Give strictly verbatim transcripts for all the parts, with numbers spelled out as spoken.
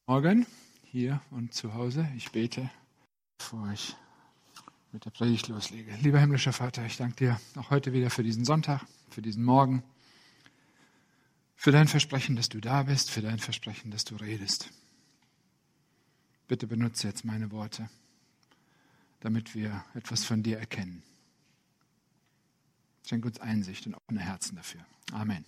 Morgen, hier und zu Hause. Ich bete, bevor ich mit der Predigt loslege. Lieber himmlischer Vater, ich danke dir auch heute wieder für diesen Sonntag, für diesen Morgen, für dein Versprechen, dass du da bist, für dein Versprechen, dass du redest. Bitte benutze jetzt meine Worte, damit wir etwas von dir erkennen. Schenk uns Einsicht und offene Herzen dafür. Amen.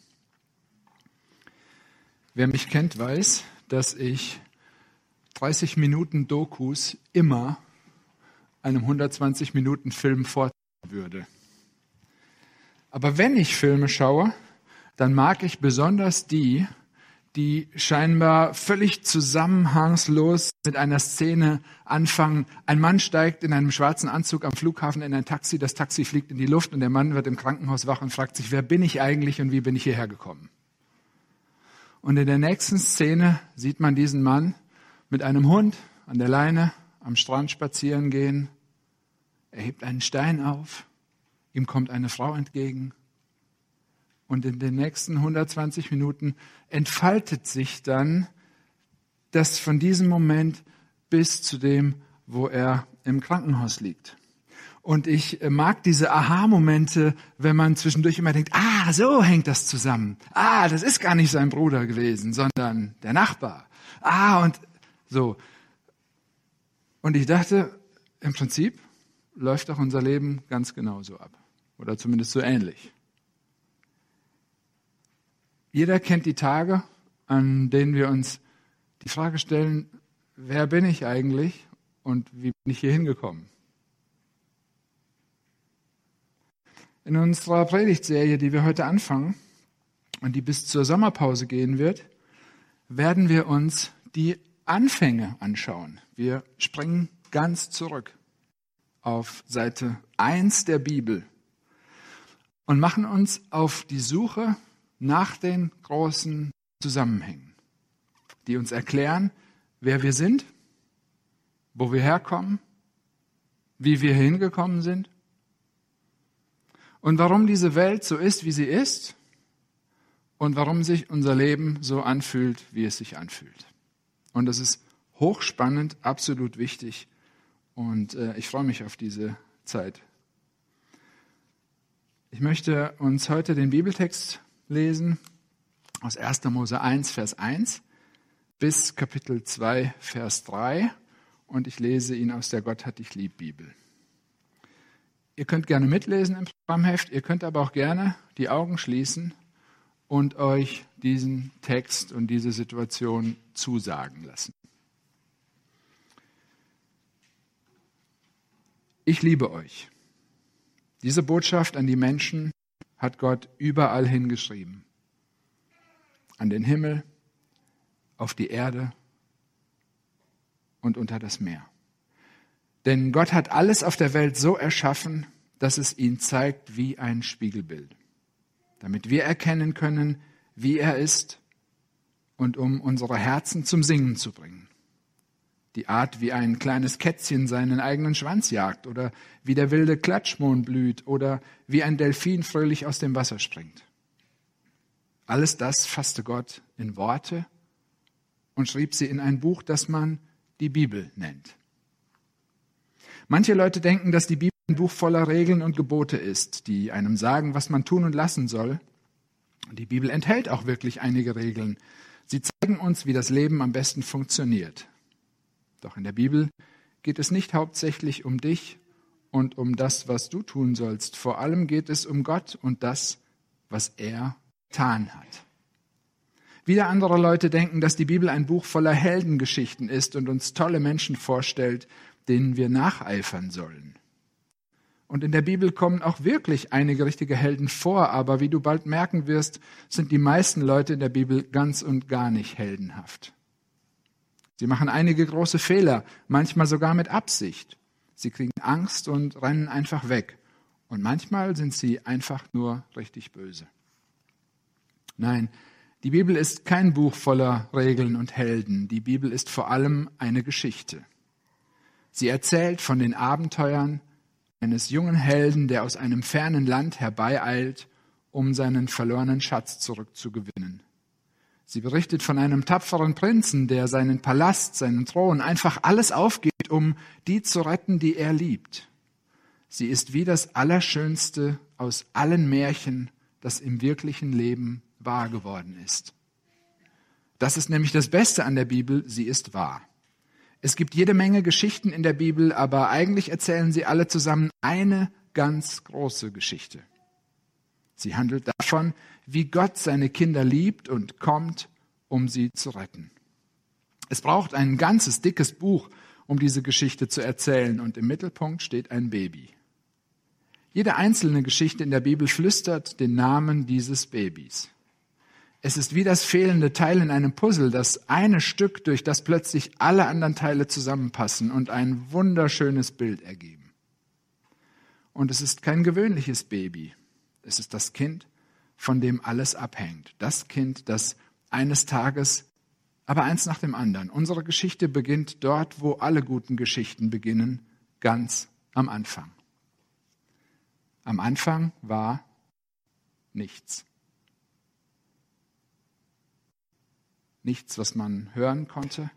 Wer mich kennt, weiß, dass ich dreißig Minuten Dokus immer einem hundertzwanzig Minuten Film vorziehen würde. Aber wenn ich Filme schaue, dann mag ich besonders die, die scheinbar völlig zusammenhangslos mit einer Szene anfangen. Ein Mann steigt in einem schwarzen Anzug am Flughafen in ein Taxi, das Taxi fliegt in die Luft und der Mann wird im Krankenhaus wach und fragt sich, wer bin ich eigentlich und wie bin ich hierher gekommen? Und in der nächsten Szene sieht man diesen Mann mit einem Hund an der Leine am Strand spazieren gehen. Er hebt einen Stein auf, ihm kommt eine Frau entgegen. Und in den nächsten hundertzwanzig Minuten entfaltet sich dann das von diesem Moment bis zu dem, wo er im Krankenhaus liegt. Und ich mag diese Aha-Momente, wenn man zwischendurch immer denkt, ah, so hängt das zusammen. Ah, das ist gar nicht sein Bruder gewesen, sondern der Nachbar. Ah, und so. Und ich dachte, im Prinzip läuft auch unser Leben ganz genauso ab. Oder zumindest so ähnlich. Jeder kennt die Tage, an denen wir uns die Frage stellen, wer bin ich eigentlich und wie bin ich hier hingekommen? In unserer Predigtserie, die wir heute anfangen und die bis zur Sommerpause gehen wird, werden wir uns die Anfänge anschauen. Wir springen ganz zurück auf Seite eins der Bibel und machen uns auf die Suche nach den großen Zusammenhängen, die uns erklären, wer wir sind, wo wir herkommen, wie wir hingekommen sind und warum diese Welt so ist, wie sie ist und warum sich unser Leben so anfühlt, wie es sich anfühlt. Und das ist hochspannend, absolut wichtig und äh, ich freue mich auf diese Zeit. Ich möchte uns heute den Bibeltext lesen aus erster Mose eins, Vers eins bis Kapitel zwei, Vers drei und ich lese ihn aus der Gott hat dich lieb Bibel. Ihr könnt gerne mitlesen im Programmheft, ihr könnt aber auch gerne die Augen schließen und euch diesen Text und diese Situation zusagen lassen. Ich liebe euch. Diese Botschaft an die Menschen hat Gott überall hingeschrieben. An den Himmel, auf die Erde und unter das Meer. Denn Gott hat alles auf der Welt so erschaffen, dass es ihn zeigt wie ein Spiegelbild, damit wir erkennen können, wie er ist und um unsere Herzen zum Singen zu bringen. Die Art, wie ein kleines Kätzchen seinen eigenen Schwanz jagt oder wie der wilde Klatschmohn blüht oder wie ein Delfin fröhlich aus dem Wasser springt. Alles das fasste Gott in Worte und schrieb sie in ein Buch, das man die Bibel nennt. Manche Leute denken, dass die Bibel ein Buch voller Regeln und Gebote ist, die einem sagen, was man tun und lassen soll. Die Bibel enthält auch wirklich einige Regeln. Sie zeigen uns, wie das Leben am besten funktioniert. Doch in der Bibel geht es nicht hauptsächlich um dich und um das, was du tun sollst. Vor allem geht es um Gott und das, was er getan hat. Wieder andere Leute denken, dass die Bibel ein Buch voller Heldengeschichten ist und uns tolle Menschen vorstellt, denen wir nacheifern sollen. Und in der Bibel kommen auch wirklich einige richtige Helden vor, aber wie du bald merken wirst, sind die meisten Leute in der Bibel ganz und gar nicht heldenhaft. Sie machen einige große Fehler, manchmal sogar mit Absicht. Sie kriegen Angst und rennen einfach weg. Und manchmal sind sie einfach nur richtig böse. Nein, die Bibel ist kein Buch voller Regeln und Helden. Die Bibel ist vor allem eine Geschichte. Sie erzählt von den Abenteuern eines jungen Helden, der aus einem fernen Land herbeieilt, um seinen verlorenen Schatz zurückzugewinnen. Sie berichtet von einem tapferen Prinzen, der seinen Palast, seinen Thron, einfach alles aufgibt, um die zu retten, die er liebt. Sie ist wie das Allerschönste aus allen Märchen, das im wirklichen Leben wahr geworden ist. Das ist nämlich das Beste an der Bibel, sie ist wahr. Es gibt jede Menge Geschichten in der Bibel, aber eigentlich erzählen sie alle zusammen eine ganz große Geschichte. Sie handelt davon, wie Gott seine Kinder liebt und kommt, um sie zu retten. Es braucht ein ganzes dickes Buch, um diese Geschichte zu erzählen, und im Mittelpunkt steht ein Baby. Jede einzelne Geschichte in der Bibel flüstert den Namen dieses Babys. Es ist wie das fehlende Teil in einem Puzzle, das eine Stück, durch das plötzlich alle anderen Teile zusammenpassen und ein wunderschönes Bild ergeben. Und es ist kein gewöhnliches Baby. Es ist das Kind, von dem alles abhängt. Das Kind, das eines Tages, aber eins nach dem anderen. Unsere Geschichte beginnt dort, wo alle guten Geschichten beginnen, ganz am Anfang. Am Anfang war nichts. Nichts, was man hören konnte.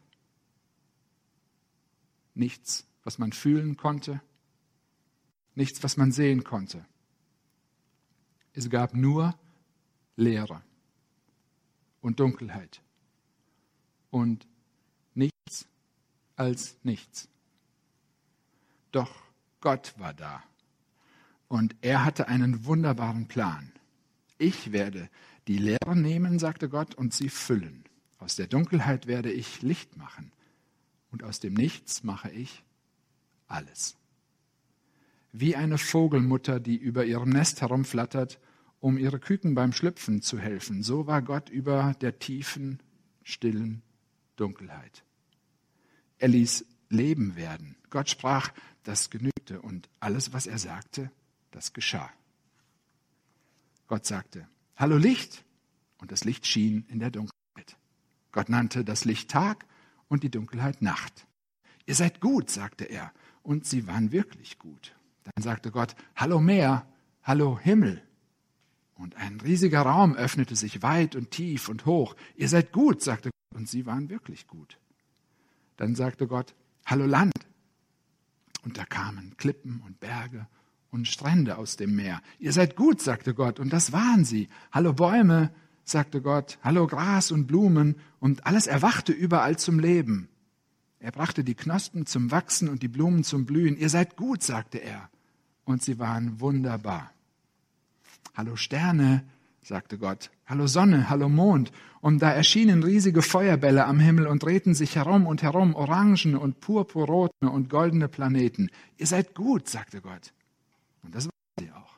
Nichts, was man fühlen konnte. Nichts, was man sehen konnte. Es gab nur Leere und Dunkelheit und nichts als nichts. Doch Gott war da und er hatte einen wunderbaren Plan. Ich werde die Leere nehmen, sagte Gott, und sie füllen. Aus der Dunkelheit werde ich Licht machen und aus dem Nichts mache ich alles. Wie eine Vogelmutter, die über ihrem Nest herumflattert, um ihre Küken beim Schlüpfen zu helfen, so war Gott über der tiefen, stillen Dunkelheit. Er ließ Leben werden. Gott sprach, das genügte, und alles, was er sagte, das geschah. Gott sagte, hallo Licht, und das Licht schien in der Dunkelheit. Gott nannte das Licht Tag und die Dunkelheit Nacht. Ihr seid gut, sagte er, und sie waren wirklich gut. Dann sagte Gott, hallo Meer, hallo Himmel. Und ein riesiger Raum öffnete sich weit und tief und hoch. Ihr seid gut, sagte Gott, und sie waren wirklich gut. Dann sagte Gott, hallo Land. Und da kamen Klippen und Berge und Strände aus dem Meer. Ihr seid gut, sagte Gott, und das waren sie. Hallo Bäume, sagte Gott, hallo Gras und Blumen, und alles erwachte überall zum Leben. Er brachte die Knospen zum Wachsen und die Blumen zum Blühen. Ihr seid gut, sagte er, und sie waren wunderbar. Hallo Sterne, sagte Gott, hallo Sonne, hallo Mond, und da erschienen riesige Feuerbälle am Himmel und drehten sich herum und herum, orangene und purpurrote und goldene Planeten. Ihr seid gut, sagte Gott, und das waren sie auch.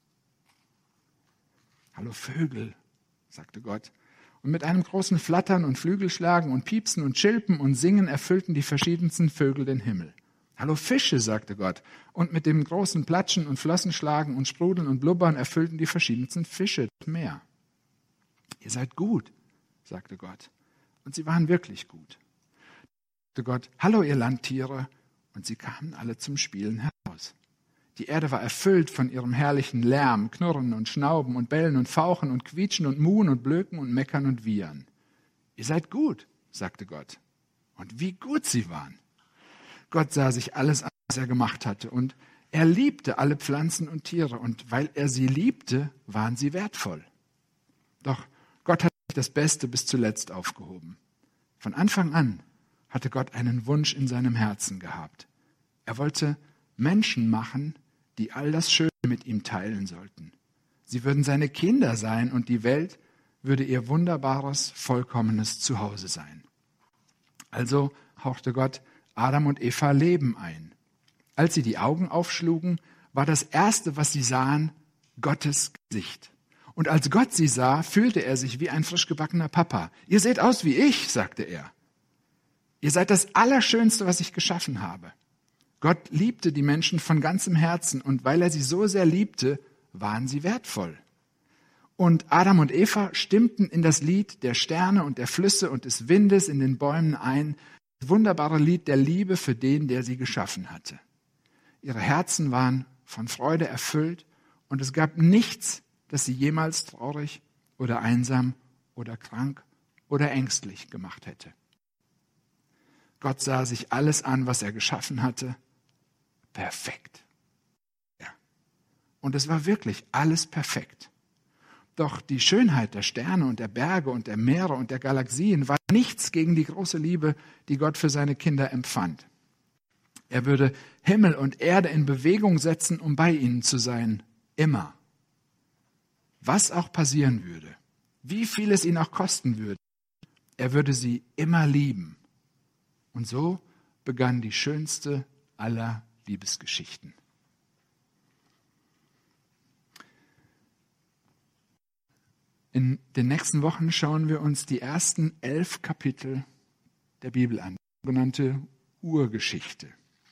Hallo Vögel, sagte Gott. Und mit einem großen Flattern und Flügelschlagen und Piepsen und Chilpen und Singen erfüllten die verschiedensten Vögel den Himmel. Hallo Fische, sagte Gott. Und mit dem großen Platschen und Flossenschlagen und Sprudeln und Blubbern erfüllten die verschiedensten Fische das Meer. Ihr seid gut, sagte Gott. Und sie waren wirklich gut. Sagte Gott, hallo ihr Landtiere. Und sie kamen alle zum Spielen heraus. Die Erde war erfüllt von ihrem herrlichen Lärm, Knurren und Schnauben und Bellen und Fauchen und Quietschen und Muhen und Blöken und Meckern und Wiehern. Ihr seid gut, sagte Gott. Und wie gut sie waren. Gott sah sich alles an, was er gemacht hatte, und er liebte alle Pflanzen und Tiere, und weil er sie liebte, waren sie wertvoll. Doch Gott hat das Beste bis zuletzt aufgehoben. Von Anfang an hatte Gott einen Wunsch in seinem Herzen gehabt. Er wollte Menschen machen, die all das Schöne mit ihm teilen sollten. Sie würden seine Kinder sein, und die Welt würde ihr wunderbares, vollkommenes Zuhause sein. Also hauchte Gott Adam und Eva Leben ein. Als sie die Augen aufschlugen, war das Erste, was sie sahen, Gottes Gesicht. Und als Gott sie sah, fühlte er sich wie ein frisch gebackener Papa. Ihr seht aus wie ich, sagte er. Ihr seid das Allerschönste, was ich geschaffen habe. Gott liebte die Menschen von ganzem Herzen, und weil er sie so sehr liebte, waren sie wertvoll. Und Adam und Eva stimmten in das Lied der Sterne und der Flüsse und des Windes in den Bäumen ein, das wunderbare Lied der Liebe für den, der sie geschaffen hatte. Ihre Herzen waren von Freude erfüllt, und es gab nichts, das sie jemals traurig oder einsam oder krank oder ängstlich gemacht hätte. Gott sah sich alles an, was er geschaffen hatte. Perfekt. Ja. Und es war wirklich alles perfekt. Doch die Schönheit der Sterne und der Berge und der Meere und der Galaxien war nichts gegen die große Liebe, die Gott für seine Kinder empfand. Er würde Himmel und Erde in Bewegung setzen, um bei ihnen zu sein. Immer. Was auch passieren würde, wie viel es ihn auch kosten würde, er würde sie immer lieben. Und so begann die schönste aller Liebesgeschichten. In den nächsten Wochen schauen wir uns die ersten elf Kapitel der Bibel an, die sogenannte Urgeschichte.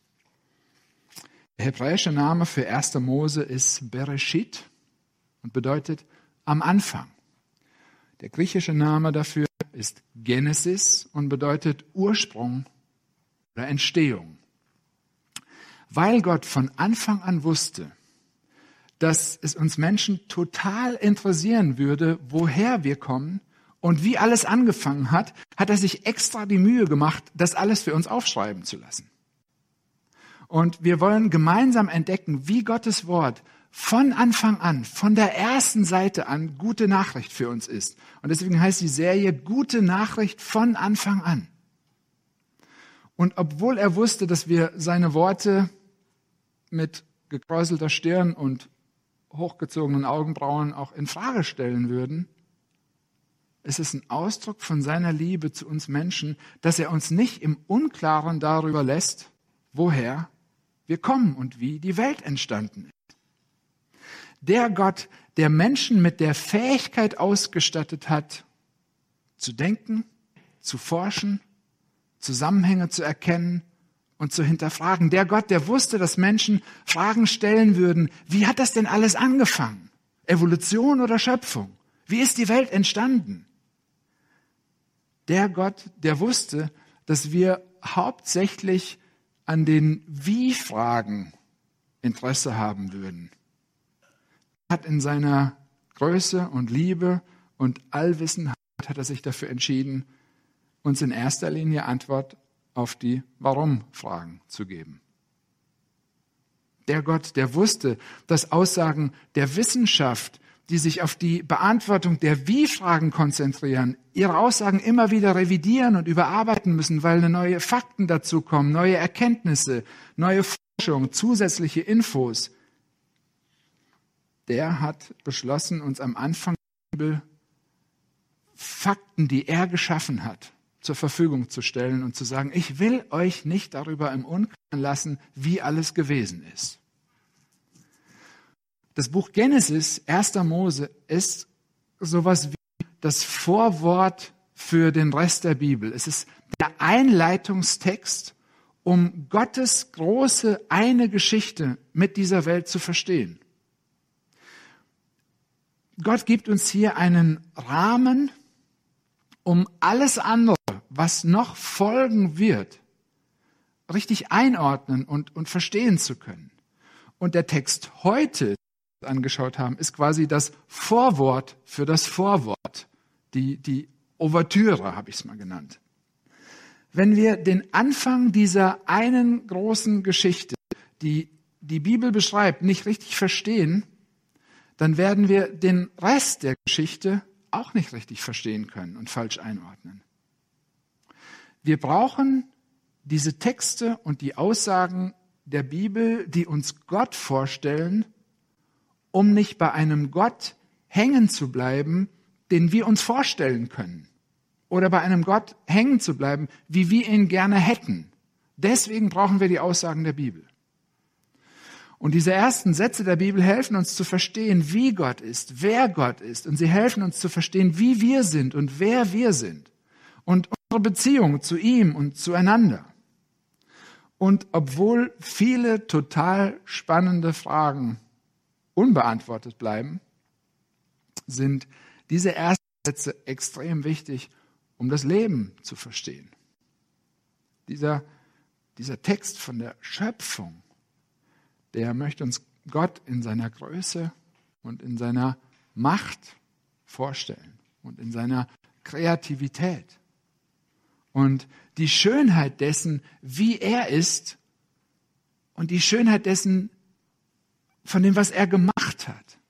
Der hebräische Name für erster Mose ist Bereshit und bedeutet am Anfang. Der griechische Name dafür ist Genesis und bedeutet Ursprung oder Entstehung. Weil Gott von Anfang an wusste, dass es uns Menschen total interessieren würde, woher wir kommen und wie alles angefangen hat, hat er sich extra die Mühe gemacht, das alles für uns aufschreiben zu lassen. Und wir wollen gemeinsam entdecken, wie Gottes Wort von Anfang an, von der ersten Seite an, gute Nachricht für uns ist. Und deswegen heißt die Serie Gute Nachricht von Anfang an. Und obwohl er wusste, dass wir seine Worte mit gekräuselter Stirn und hochgezogenen Augenbrauen auch in Frage stellen würden, ist es ein Ausdruck von seiner Liebe zu uns Menschen, dass er uns nicht im Unklaren darüber lässt, woher wir kommen und wie die Welt entstanden ist. Der Gott, der Menschen mit der Fähigkeit ausgestattet hat, zu denken, zu forschen, Zusammenhänge zu erkennen und zu hinterfragen. Der Gott, der wusste, dass Menschen Fragen stellen würden, wie hat das denn alles angefangen? Evolution oder Schöpfung? Wie ist die Welt entstanden? Der Gott, der wusste, dass wir hauptsächlich an den Wie-Fragen Interesse haben würden. Er hat in seiner Größe und Liebe und Allwissenheit hat er sich dafür entschieden, uns in erster Linie Antwort auf die Warum-Fragen zu geben. Der Gott, der wusste, dass Aussagen der Wissenschaft, die sich auf die Beantwortung der Wie-Fragen konzentrieren, ihre Aussagen immer wieder revidieren und überarbeiten müssen, weil neue Fakten dazukommen, neue Erkenntnisse, neue Forschung, zusätzliche Infos. Der hat beschlossen, uns am Anfang der Bibel Fakten, die er geschaffen hat, zur Verfügung zu stellen und zu sagen, ich will euch nicht darüber im Unklaren lassen, wie alles gewesen ist. Das Buch Genesis, erster Mose, ist sowas wie das Vorwort für den Rest der Bibel. Es ist der Einleitungstext, um Gottes große eine Geschichte mit dieser Welt zu verstehen. Gott gibt uns hier einen Rahmen, um alles andere, was noch folgen wird, richtig einordnen und, und verstehen zu können. Und der Text heute, angeschaut haben, ist quasi das Vorwort für das Vorwort, die, die Ouvertüre, habe ich es mal genannt. Wenn wir den Anfang dieser einen großen Geschichte, die die Bibel beschreibt, nicht richtig verstehen, dann werden wir den Rest der Geschichte auch nicht richtig verstehen können und falsch einordnen. Wir brauchen diese Texte und die Aussagen der Bibel, die uns Gott vorstellen, um nicht bei einem Gott hängen zu bleiben, den wir uns vorstellen können. Oder bei einem Gott hängen zu bleiben, wie wir ihn gerne hätten. Deswegen brauchen wir die Aussagen der Bibel. Und diese ersten Sätze der Bibel helfen uns zu verstehen, wie Gott ist, wer Gott ist. Und sie helfen uns zu verstehen, wie wir sind und wer wir sind. Und unsere Beziehung zu ihm und zueinander. Und obwohl viele total spannende Fragen unbeantwortet bleiben, sind diese ersten Sätze extrem wichtig, um das Leben zu verstehen. Dieser, dieser Text von der Schöpfung, der möchte uns Gott in seiner Größe und in seiner Macht vorstellen und in seiner Kreativität und die Schönheit dessen, wie er ist und die Schönheit dessen, von dem, was er gemacht hat.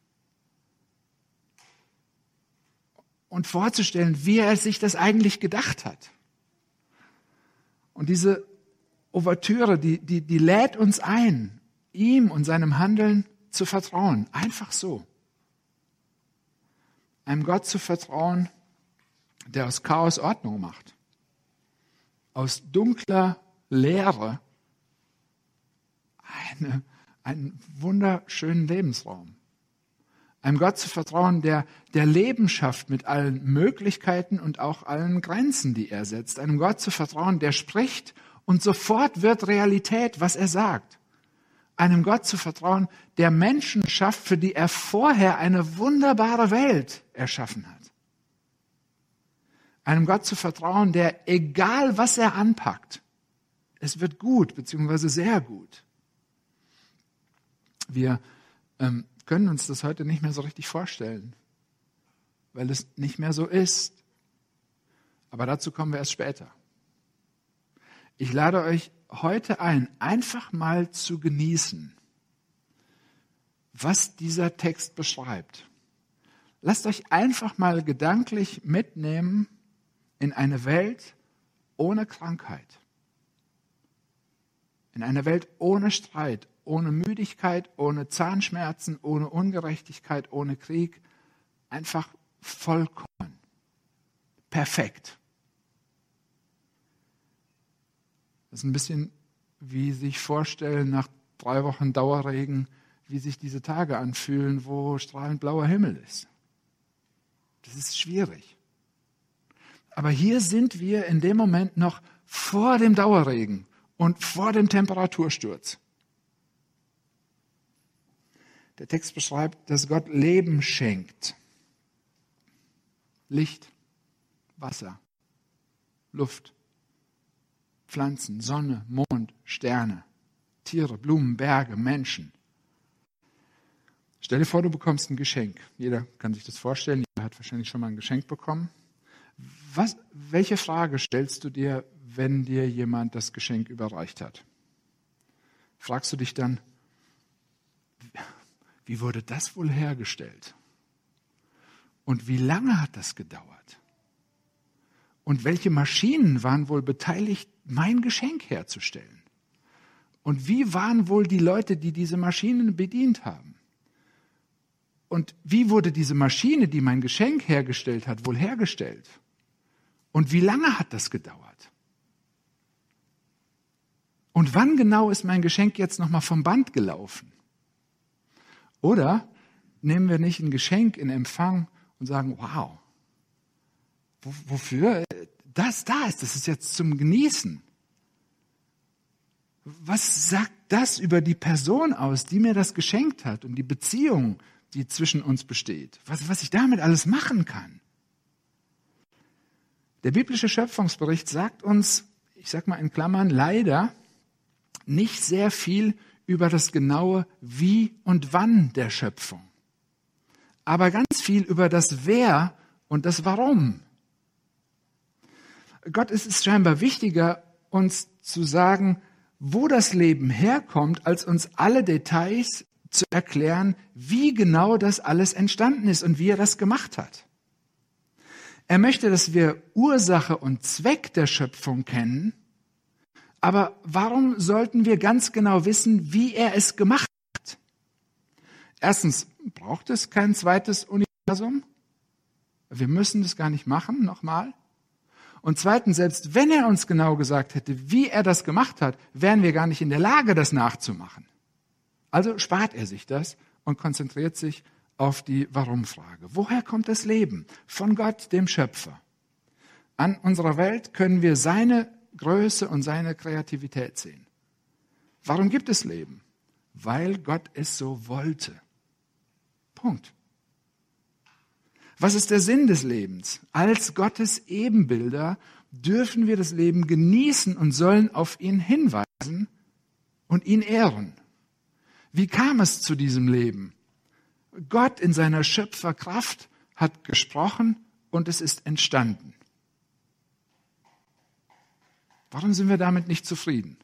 Und vorzustellen, wie er sich das eigentlich gedacht hat. Und diese Ouvertüre, die, die, die lädt uns ein, ihm und seinem Handeln zu vertrauen. Einfach so. Einem Gott zu vertrauen, der aus Chaos Ordnung macht. Aus dunkler Leere eine, einen wunderschönen Lebensraum. Einem Gott zu vertrauen, der, der Leben schafft mit allen Möglichkeiten und auch allen Grenzen, die er setzt. Einem Gott zu vertrauen, der spricht und sofort wird Realität, was er sagt. Einem Gott zu vertrauen, der Menschen schafft, für die er vorher eine wunderbare Welt erschaffen hat. Einem Gott zu vertrauen, der, egal was er anpackt, es wird gut, beziehungsweise sehr gut. Wir ähm, können uns das heute nicht mehr so richtig vorstellen, weil es nicht mehr so ist. Aber dazu kommen wir erst später. Ich lade euch heute ein, einfach mal zu genießen, was dieser Text beschreibt. Lasst euch einfach mal gedanklich mitnehmen in eine Welt ohne Krankheit, in eine Welt ohne Streit, ohne Müdigkeit, ohne Zahnschmerzen, ohne Ungerechtigkeit, ohne Krieg, einfach vollkommen, perfekt. Das ist ein bisschen wie sich vorstellen, nach drei Wochen Dauerregen, wie sich diese Tage anfühlen, wo strahlend blauer Himmel ist. Das ist schwierig. Aber hier sind wir in dem Moment noch vor dem Dauerregen und vor dem Temperatursturz. Der Text beschreibt, dass Gott Leben schenkt. Licht, Wasser, Luft, Pflanzen, Sonne, Mond, Sterne, Tiere, Blumen, Berge, Menschen. Stell dir vor, du bekommst ein Geschenk. Jeder kann sich das vorstellen, jeder hat wahrscheinlich schon mal ein Geschenk bekommen. Was, welche Frage stellst du dir, wenn dir jemand das Geschenk überreicht hat? Fragst du dich dann, wie wurde das wohl hergestellt? Und wie lange hat das gedauert? Und welche Maschinen waren wohl beteiligt, mein Geschenk herzustellen? Und wie waren wohl die Leute, die diese Maschinen bedient haben? Und wie wurde diese Maschine, die mein Geschenk hergestellt hat, wohl hergestellt? Und wie lange hat das gedauert? Und wann genau ist mein Geschenk jetzt nochmal vom Band gelaufen? Oder nehmen wir nicht ein Geschenk in Empfang und sagen, wow, wofür das da ist, das ist jetzt zum Genießen. Was sagt das über die Person aus, die mir das geschenkt hat und die Beziehung, die zwischen uns besteht? Was, was ich damit alles machen kann? Der biblische Schöpfungsbericht sagt uns, ich sag mal in Klammern, leider nicht sehr viel über das genaue Wie und Wann der Schöpfung, aber ganz viel über das Wer und das Warum. Gott ist es scheinbar wichtiger, uns zu sagen, wo das Leben herkommt, als uns alle Details zu erklären, wie genau das alles entstanden ist und wie er das gemacht hat. Er möchte, dass wir Ursache und Zweck der Schöpfung kennen, aber warum sollten wir ganz genau wissen, wie er es gemacht hat? Erstens, braucht es kein zweites Universum? Wir müssen das gar nicht machen, nochmal. Und zweitens, selbst wenn er uns genau gesagt hätte, wie er das gemacht hat, wären wir gar nicht in der Lage, das nachzumachen. Also spart er sich das und konzentriert sich auf die Warum-Frage. Woher kommt das Leben? Von Gott, dem Schöpfer. An unserer Welt können wir seine Größe und seine Kreativität sehen. Warum gibt es Leben? Weil Gott es so wollte. Punkt. Was ist der Sinn des Lebens? Als Gottes Ebenbilder dürfen wir das Leben genießen und sollen auf ihn hinweisen und ihn ehren. Wie kam es zu diesem Leben? Gott in seiner Schöpferkraft hat gesprochen und es ist entstanden. Warum sind wir damit nicht zufrieden?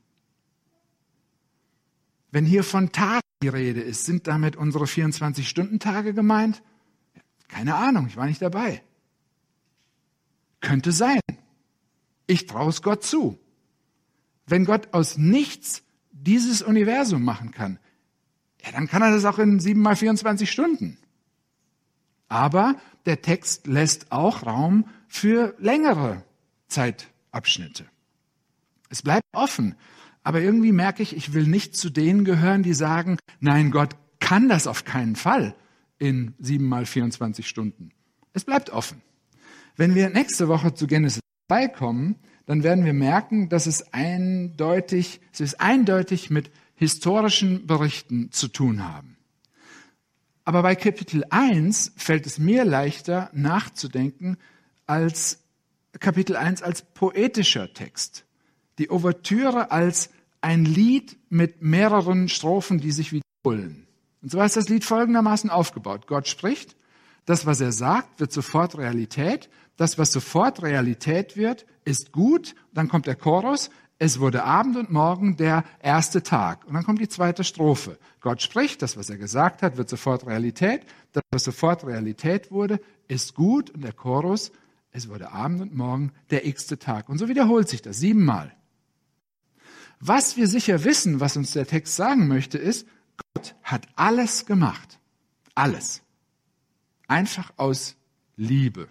Wenn hier von Tagen die Rede ist, sind damit unsere vierundzwanzig-Stunden-Tage gemeint? Keine Ahnung, ich war nicht dabei. Könnte sein. Ich traue es Gott zu. Wenn Gott aus nichts dieses Universum machen kann, ja, dann kann er das auch in sieben mal vierundzwanzig Stunden. Aber der Text lässt auch Raum für längere Zeitabschnitte. Es bleibt offen. Aber irgendwie merke ich, ich will nicht zu denen gehören, die sagen, nein, Gott kann das auf keinen Fall in sieben mal vierundzwanzig Stunden. Es bleibt offen. Wenn wir nächste Woche zu Genesis zwei kommen, dann werden wir merken, dass es eindeutig, es ist eindeutig mit historischen Berichten zu tun haben. Aber bei Kapitel eins fällt es mir leichter nachzudenken als Kapitel eins als poetischer Text. Die Ouvertüre als ein Lied mit mehreren Strophen, die sich wiederholen. Und so ist das Lied folgendermaßen aufgebaut. Gott spricht, das, was er sagt, wird sofort Realität. Das, was sofort Realität wird, ist gut. Dann kommt der Chorus, es wurde Abend und Morgen der erste Tag. Und dann kommt die zweite Strophe. Gott spricht, das, was er gesagt hat, wird sofort Realität. Das, was sofort Realität wurde, ist gut. Und der Chorus, es wurde Abend und Morgen der x-te Tag. Und so wiederholt sich das siebenmal. Was wir sicher wissen, was uns der Text sagen möchte, ist, Gott hat alles gemacht. Alles. Einfach aus Liebe.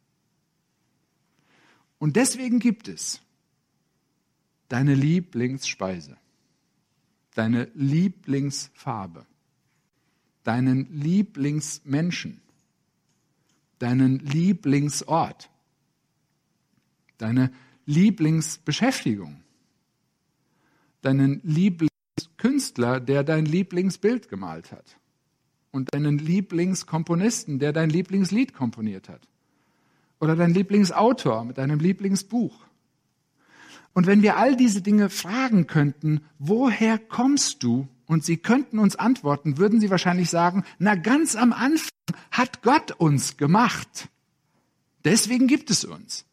Und deswegen gibt es deine Lieblingsspeise, deine Lieblingsfarbe, deinen Lieblingsmenschen, deinen Lieblingsort, deine Lieblingsbeschäftigung, deinen Lieblingskünstler, der dein Lieblingsbild gemalt hat und deinen Lieblingskomponisten, der dein Lieblingslied komponiert hat oder dein Lieblingsautor mit deinem Lieblingsbuch. Und wenn wir all diese Dinge fragen könnten, woher kommst du? Und sie könnten uns antworten, würden sie wahrscheinlich sagen, na ganz am Anfang hat Gott uns gemacht. Deswegen gibt es uns.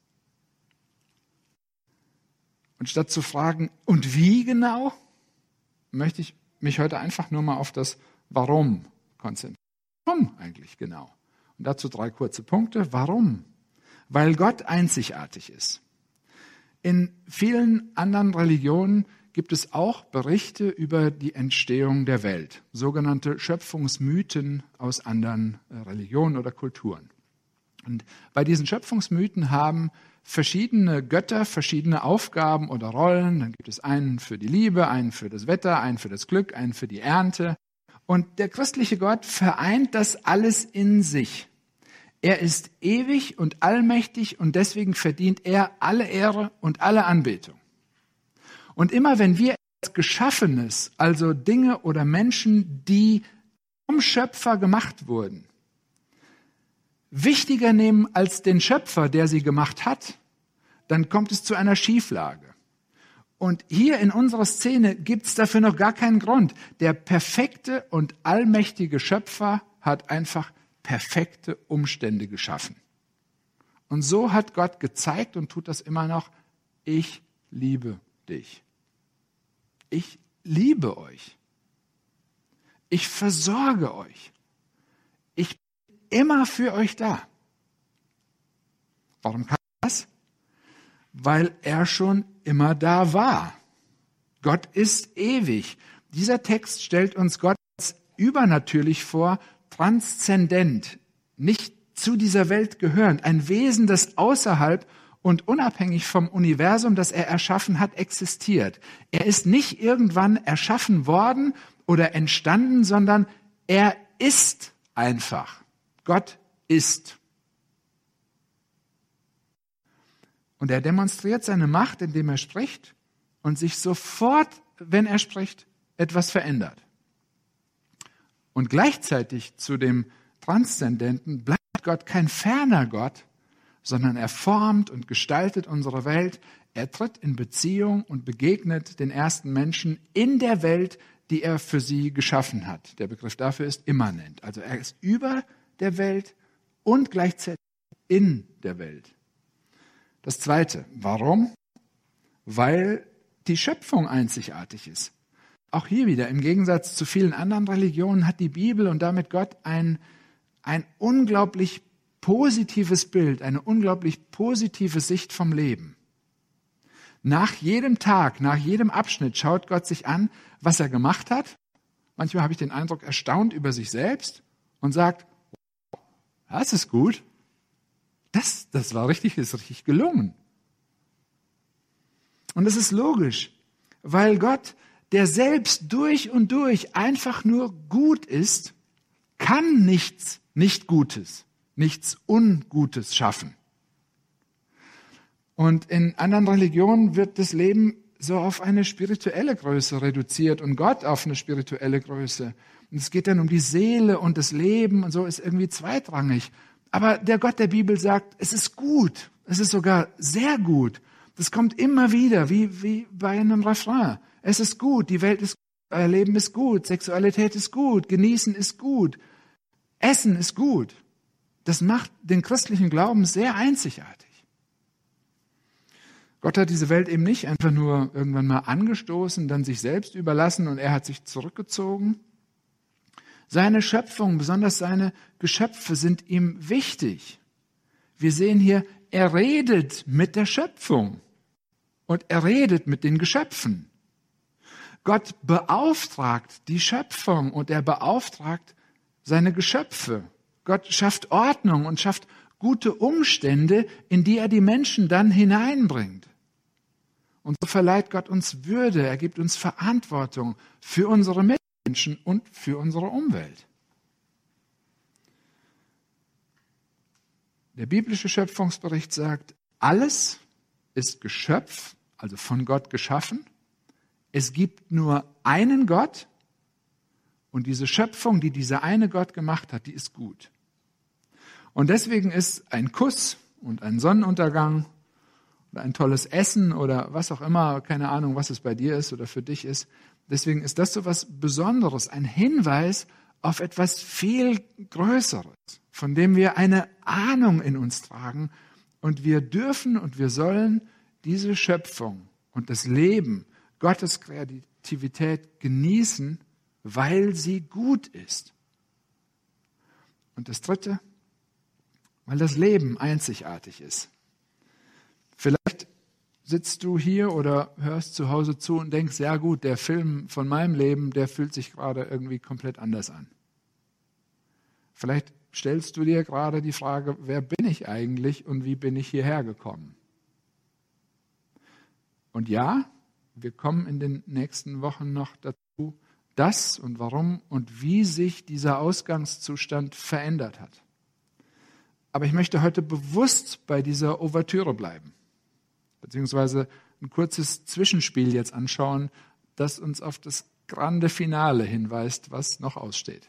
Und statt zu fragen, und wie genau, möchte ich mich heute einfach nur mal auf das Warum konzentrieren. Warum eigentlich genau? Und dazu drei kurze Punkte. Warum? Weil Gott einzigartig ist. In vielen anderen Religionen gibt es auch Berichte über die Entstehung der Welt, sogenannte Schöpfungsmythen aus anderen Religionen oder Kulturen. Und bei diesen Schöpfungsmythen haben verschiedene Götter verschiedene Aufgaben oder Rollen. Dann gibt es einen für die Liebe, einen für das Wetter, einen für das Glück, einen für die Ernte. Und der christliche Gott vereint das alles in sich. Er ist ewig und allmächtig und deswegen verdient er alle Ehre und alle Anbetung. Und immer wenn wir etwas Geschaffenes, also Dinge oder Menschen, die vom Schöpfer gemacht wurden, wichtiger nehmen als den Schöpfer, der sie gemacht hat, dann kommt es zu einer Schieflage. Und hier in unserer Szene gibt es dafür noch gar keinen Grund. Der perfekte und allmächtige Schöpfer hat einfach perfekte Umstände geschaffen. Und so hat Gott gezeigt und tut das immer noch, ich liebe dich. Ich liebe euch. Ich versorge euch. Ich bin immer für euch da. Warum kann er das? Weil er schon immer da war. Gott ist ewig. Dieser Text stellt uns Gott als übernatürlich vor, transzendent, nicht zu dieser Welt gehörend, ein Wesen, das außerhalb und unabhängig vom Universum, das er erschaffen hat, existiert. Er ist nicht irgendwann erschaffen worden oder entstanden, sondern er ist einfach. Gott ist. Und er demonstriert seine Macht, indem er spricht und sich sofort, wenn er spricht, etwas verändert. Und gleichzeitig zu dem Transzendenten bleibt Gott kein ferner Gott, sondern er formt und gestaltet unsere Welt. Er tritt in Beziehung und begegnet den ersten Menschen in der Welt, die er für sie geschaffen hat. Der Begriff dafür ist immanent. Also er ist über der Welt und gleichzeitig in der Welt. Das Zweite, warum? weil die Schöpfung einzigartig ist. Auch hier wieder, im Gegensatz zu vielen anderen Religionen, hat die Bibel und damit Gott ein, ein unglaublich positives Bild, eine unglaublich positive Sicht vom Leben. Nach jedem Tag, nach jedem Abschnitt schaut Gott sich an, was er gemacht hat. Manchmal habe ich den Eindruck, erstaunt über sich selbst und sagt, das ist gut. Das, das war richtig, ist richtig gelungen. Und das ist logisch, weil Gott, der selbst durch und durch einfach nur gut ist, kann nichts nicht Gutes, nichts Ungutes schaffen. Und in anderen Religionen wird das Leben so auf eine spirituelle Größe reduziert und Gott auf eine spirituelle Größe. Und es geht dann um die Seele und das Leben und so ist irgendwie zweitrangig. Aber der Gott der Bibel sagt, es ist gut, es ist sogar sehr gut. Das kommt immer wieder, wie, wie bei einem Refrain. Es ist gut, die Welt ist gut, euer Leben ist gut, Sexualität ist gut, Genießen ist gut, Essen ist gut. Das macht den christlichen Glauben sehr einzigartig. Gott hat diese Welt eben nicht einfach nur irgendwann mal angestoßen, dann sich selbst überlassen und er hat sich zurückgezogen. Seine Schöpfung, besonders seine Geschöpfe sind ihm wichtig. Wir sehen hier, er redet mit der Schöpfung und er redet mit den Geschöpfen. Gott beauftragt die Schöpfung und er beauftragt seine Geschöpfe. Gott schafft Ordnung und schafft gute Umstände, in die er die Menschen dann hineinbringt. Und so verleiht Gott uns Würde, er gibt uns Verantwortung für unsere Mitmenschen und für unsere Umwelt. Der biblische Schöpfungsbericht sagt, alles ist Geschöpf, also von Gott geschaffen. Es gibt nur einen Gott und diese Schöpfung, die dieser eine Gott gemacht hat, die ist gut. Und deswegen ist ein Kuss und ein Sonnenuntergang oder ein tolles Essen oder was auch immer, keine Ahnung, was es bei dir ist oder für dich ist, deswegen ist das so was Besonderes, ein Hinweis auf etwas viel Größeres, von dem wir eine Ahnung in uns tragen und wir dürfen und wir sollen diese Schöpfung und das Leben, Gottes Kreativität genießen, weil sie gut ist. Und das Dritte, weil das Leben einzigartig ist. Vielleicht sitzt du hier oder hörst zu Hause zu und denkst, ja gut, der Film von meinem Leben, der fühlt sich gerade irgendwie komplett anders an. Vielleicht stellst du dir gerade die Frage, wer bin ich eigentlich und wie bin ich hierher gekommen? Und ja, wir kommen in den nächsten Wochen noch dazu, das und warum und wie sich dieser Ausgangszustand verändert hat. Aber ich möchte heute bewusst bei dieser Ouvertüre bleiben, beziehungsweise ein kurzes Zwischenspiel jetzt anschauen, das uns auf das grande Finale hinweist, was noch aussteht.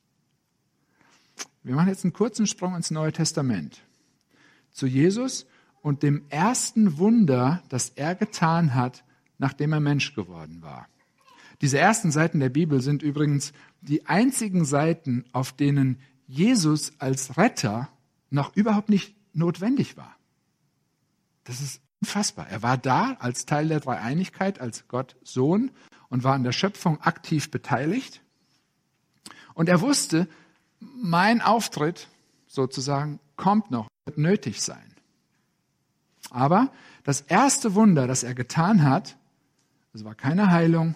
Wir machen jetzt einen kurzen Sprung ins Neue Testament, zu Jesus und dem ersten Wunder, das er getan hat, nachdem er Mensch geworden war. Diese ersten Seiten der Bibel sind übrigens die einzigen Seiten, auf denen Jesus als Retter noch überhaupt nicht notwendig war. Das ist unfassbar. Er war da als Teil der Dreieinigkeit, als Gott Sohn und war an der Schöpfung aktiv beteiligt. Und er wusste, mein Auftritt sozusagen kommt noch, wird nötig sein. Aber das erste Wunder, das er getan hat, es war keine Heilung,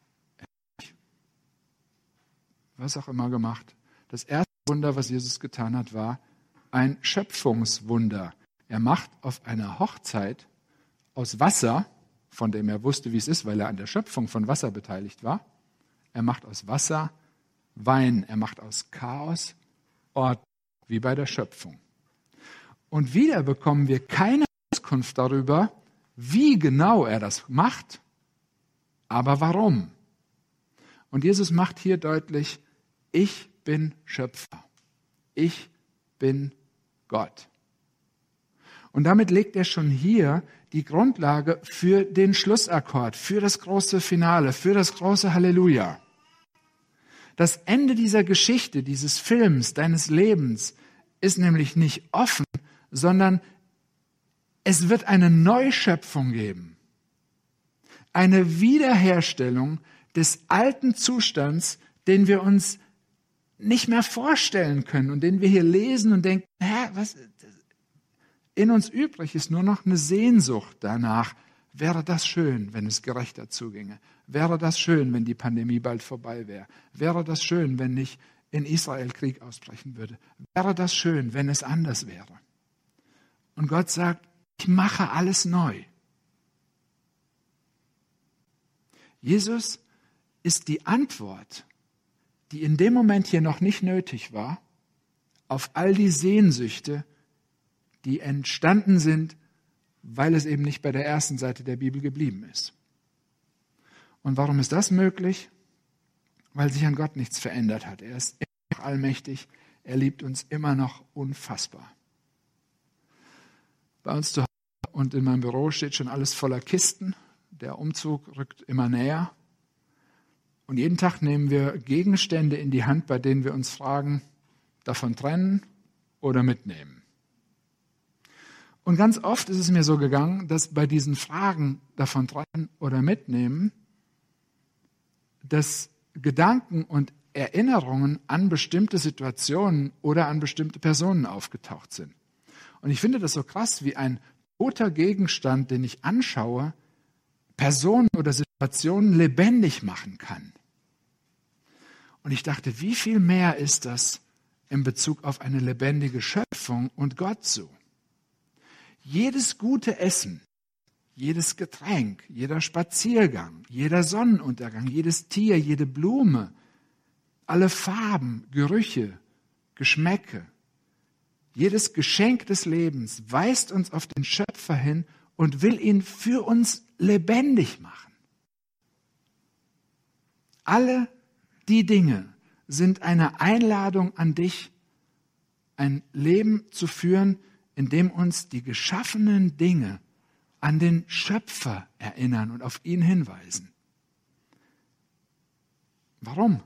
was auch immer gemacht. Das erste Wunder, was Jesus getan hat, war ein Schöpfungswunder. Er macht auf einer Hochzeit aus Wasser, von dem er wusste, wie es ist, weil er an der Schöpfung von Wasser beteiligt war, er macht aus Wasser Wein, er macht aus Chaos Ordnung, wie bei der Schöpfung. Und wieder bekommen wir keine Auskunft darüber, wie genau er das macht, aber warum. Und Jesus macht hier deutlich, ich bin Schöpfer. Ich bin Gott. Und damit legt er schon hier die Grundlage für den Schlussakkord, für das große Finale, für das große Halleluja. Das Ende dieser Geschichte, dieses Films, deines Lebens, ist nämlich nicht offen, sondern es wird eine Neuschöpfung geben. Eine Wiederherstellung des alten Zustands, den wir uns nicht mehr vorstellen können und den wir hier lesen und denken, hä, was? In uns übrig ist nur noch eine Sehnsucht danach. Wäre das schön, wenn es gerechter zuginge? Wäre das schön, wenn die Pandemie bald vorbei wäre? Wäre das schön, wenn nicht in Israel Krieg ausbrechen würde? Wäre das schön, wenn es anders wäre? Und Gott sagt, ich mache alles neu. Jesus ist die Antwort, die in dem Moment hier noch nicht nötig war, auf all die Sehnsüchte, die entstanden sind, weil es eben nicht bei der ersten Seite der Bibel geblieben ist. Und warum ist das möglich? Weil sich an Gott nichts verändert hat. Er ist immer noch allmächtig, er liebt uns immer noch unfassbar. Bei uns zu Hause und in meinem Büro steht schon alles voller Kisten. Der Umzug rückt immer näher. Und jeden Tag nehmen wir Gegenstände in die Hand, bei denen wir uns fragen, davon trennen oder mitnehmen. Und ganz oft ist es mir so gegangen, dass bei diesen Fragen davon trennen oder mitnehmen, dass Gedanken und Erinnerungen an bestimmte Situationen oder an bestimmte Personen aufgetaucht sind. Und ich finde das so krass, wie ein toter Gegenstand, den ich anschaue, Personen oder Situationen lebendig machen kann. Und ich dachte, wie viel mehr ist das in Bezug auf eine lebendige Schöpfung und Gott so? Jedes gute Essen, jedes Getränk, jeder Spaziergang, jeder Sonnenuntergang, jedes Tier, jede Blume, alle Farben, Gerüche, Geschmäcke, jedes Geschenk des Lebens weist uns auf den Schöpfer hin und will ihn für uns lebendig machen. Alle die Dinge sind eine Einladung an dich, ein Leben zu führen, in dem uns die geschaffenen Dinge an den Schöpfer erinnern und auf ihn hinweisen. Warum?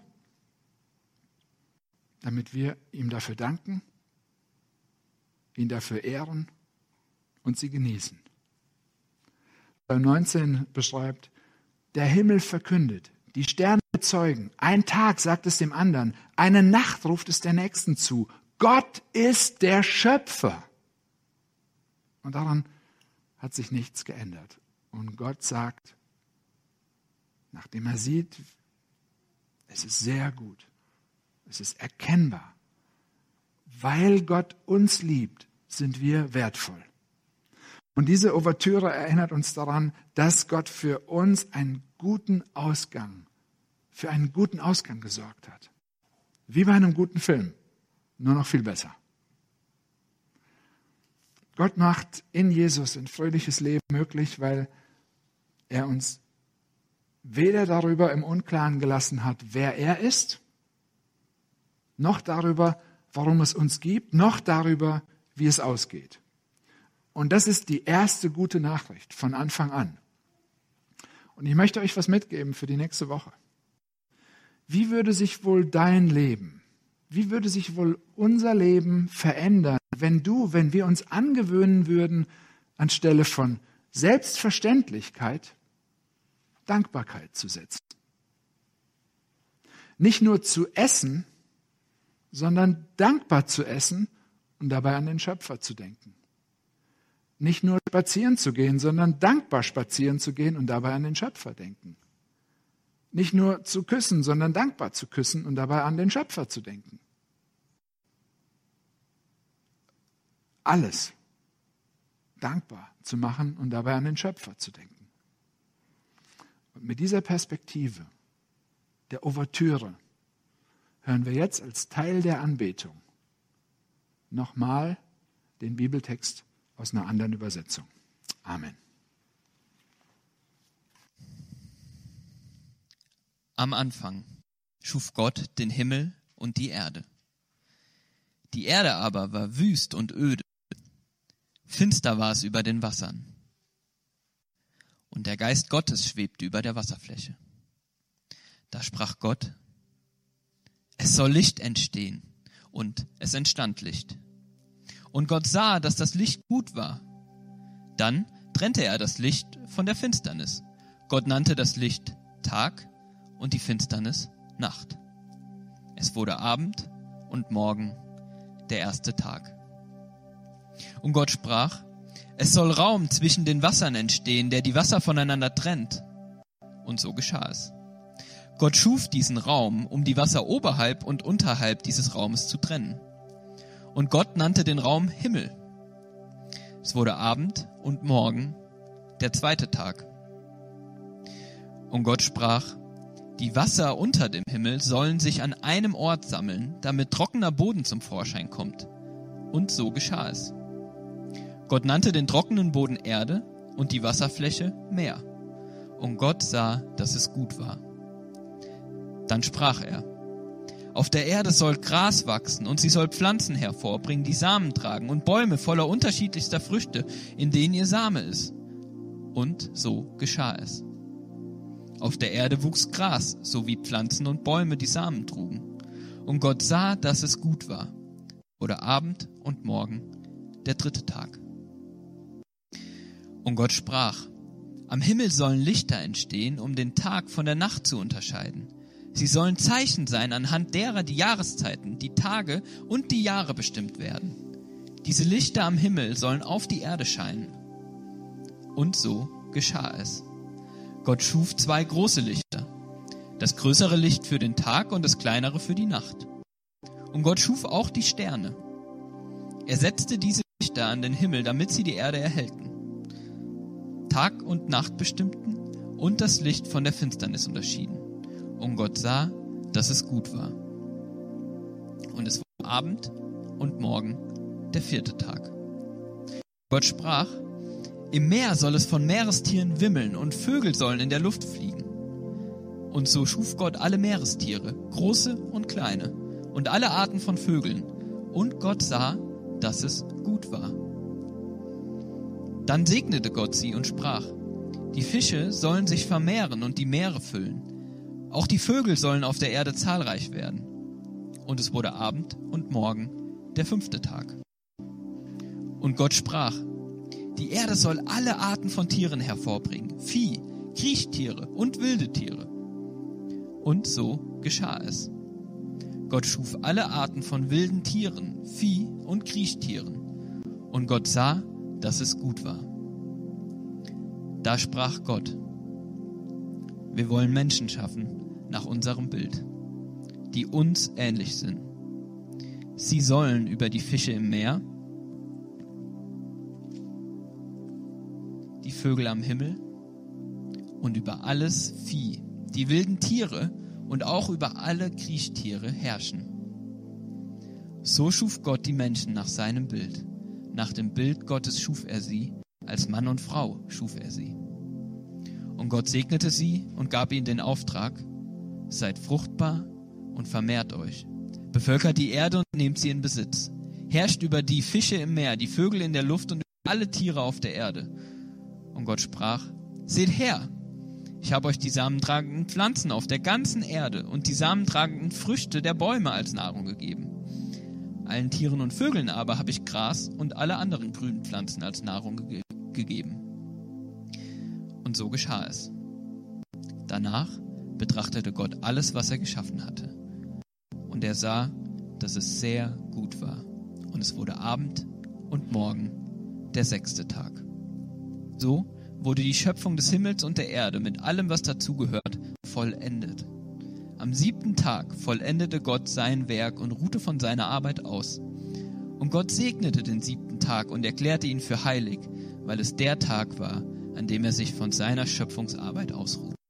Damit wir ihm dafür danken, ihn dafür ehren und sie genießen. Psalm neunzehn beschreibt, der Himmel verkündet, die Sterne bezeugen, ein Tag sagt es dem anderen, eine Nacht ruft es der Nächsten zu. Gott ist der Schöpfer. Und daran hat sich nichts geändert. Und Gott sagt, nachdem er sieht, es ist sehr gut, es ist erkennbar, weil Gott uns liebt, sind wir wertvoll. Und diese Ouvertüre erinnert uns daran, dass Gott für uns einen guten Ausgang, für einen guten Ausgang gesorgt hat. Wie bei einem guten Film, nur noch viel besser. Gott macht in Jesus ein fröhliches Leben möglich, weil er uns weder darüber im Unklaren gelassen hat, wer er ist, noch darüber, warum es uns gibt, noch darüber, wie es ausgeht. Und das ist die erste gute Nachricht von Anfang an. Und ich möchte euch was mitgeben für die nächste Woche. Wie würde sich wohl dein Leben, wie würde sich wohl unser Leben verändern, wenn du, wenn wir uns angewöhnen würden, anstelle von Selbstverständlichkeit Dankbarkeit zu setzen? Nicht nur zu essen, sondern dankbar zu essen und dabei an den Schöpfer zu denken. Nicht nur spazieren zu gehen, sondern dankbar spazieren zu gehen und dabei an den Schöpfer denken. Nicht nur zu küssen, sondern dankbar zu küssen und dabei an den Schöpfer zu denken. Alles dankbar zu machen und dabei an den Schöpfer zu denken. Und mit dieser Perspektive, der Ouvertüre, hören wir jetzt als Teil der Anbetung nochmal den Bibeltext aus einer anderen Übersetzung. Amen. Am Anfang schuf Gott den Himmel und die Erde. Die Erde aber war wüst und öde. Finster war es über den Wassern. Und der Geist Gottes schwebte über der Wasserfläche. Da sprach Gott, es soll Licht entstehen, und es entstand Licht. Und Gott sah, dass das Licht gut war. Dann trennte er das Licht von der Finsternis. Gott nannte das Licht Tag und die Finsternis Nacht. Es wurde Abend und Morgen, der erste Tag. Und Gott sprach, es soll Raum zwischen den Wassern entstehen, der die Wasser voneinander trennt. Und so geschah es. Gott schuf diesen Raum, um die Wasser oberhalb und unterhalb dieses Raumes zu trennen. Und Gott nannte den Raum Himmel. Es wurde Abend und Morgen, der zweite Tag. Und Gott sprach, die Wasser unter dem Himmel sollen sich an einem Ort sammeln, damit trockener Boden zum Vorschein kommt. Und so geschah es. Gott nannte den trockenen Boden Erde und die Wasserfläche Meer. Und Gott sah, dass es gut war. Dann sprach er, auf der Erde soll Gras wachsen und sie soll Pflanzen hervorbringen, die Samen tragen und Bäume voller unterschiedlichster Früchte, in denen ihr Same ist. Und so geschah es. Auf der Erde wuchs Gras, sowie Pflanzen und Bäume, die Samen trugen. Und Gott sah, dass es gut war. Oder Abend und Morgen, der dritte Tag. Und Gott sprach, am Himmel sollen Lichter entstehen, um den Tag von der Nacht zu unterscheiden. Sie sollen Zeichen sein, anhand derer die Jahreszeiten, die Tage und die Jahre bestimmt werden. Diese Lichter am Himmel sollen auf die Erde scheinen. Und so geschah es. Gott schuf zwei große Lichter, das größere Licht für den Tag und das kleinere für die Nacht. Und Gott schuf auch die Sterne. Er setzte diese Lichter an den Himmel, damit sie die Erde erhellten, Tag und Nacht bestimmten und das Licht von der Finsternis unterschieden. Und Gott sah, dass es gut war. Und es wurde Abend und Morgen, der vierte Tag. Gott sprach, im Meer soll es von Meerestieren wimmeln und Vögel sollen in der Luft fliegen. Und so schuf Gott alle Meerestiere, große und kleine, und alle Arten von Vögeln. Und Gott sah, dass es gut war. Dann segnete Gott sie und sprach, die Fische sollen sich vermehren und die Meere füllen. Auch die Vögel sollen auf der Erde zahlreich werden. Und es wurde Abend und Morgen, der fünfte Tag. Und Gott sprach, die Erde soll alle Arten von Tieren hervorbringen, Vieh, Kriechtiere und wilde Tiere. Und so geschah es. Gott schuf alle Arten von wilden Tieren, Vieh und Kriechtieren. Und Gott sah, dass es gut war. Da sprach Gott, wir wollen Menschen schaffen nach unserem Bild, die uns ähnlich sind. Sie sollen über die Fische im Meer, die Vögel am Himmel und über alles Vieh, die wilden Tiere und auch über alle Kriechtiere herrschen. So schuf Gott die Menschen nach seinem Bild. Nach dem Bild Gottes schuf er sie, als Mann und Frau schuf er sie. Und Gott segnete sie und gab ihnen den Auftrag, seid fruchtbar und vermehrt euch. Bevölkert die Erde und nehmt sie in Besitz. Herrscht über die Fische im Meer, die Vögel in der Luft und über alle Tiere auf der Erde. Und Gott sprach, seht her, ich habe euch die samentragenden Pflanzen auf der ganzen Erde und die samentragenden Früchte der Bäume als Nahrung gegeben. Allen Tieren und Vögeln aber habe ich Gras und alle anderen grünen Pflanzen als Nahrung ge- gegeben. Und so geschah es. Danach betrachtete Gott alles, was er geschaffen hatte. Und er sah, dass es sehr gut war. Und es wurde Abend und Morgen, der sechste Tag. So wurde die Schöpfung des Himmels und der Erde mit allem, was dazugehört, vollendet. Am siebten Tag vollendete Gott sein Werk und ruhte von seiner Arbeit aus. Und Gott segnete den siebten Tag und erklärte ihn für heilig, weil es der Tag war, an dem er sich von seiner Schöpfungsarbeit ausruhte.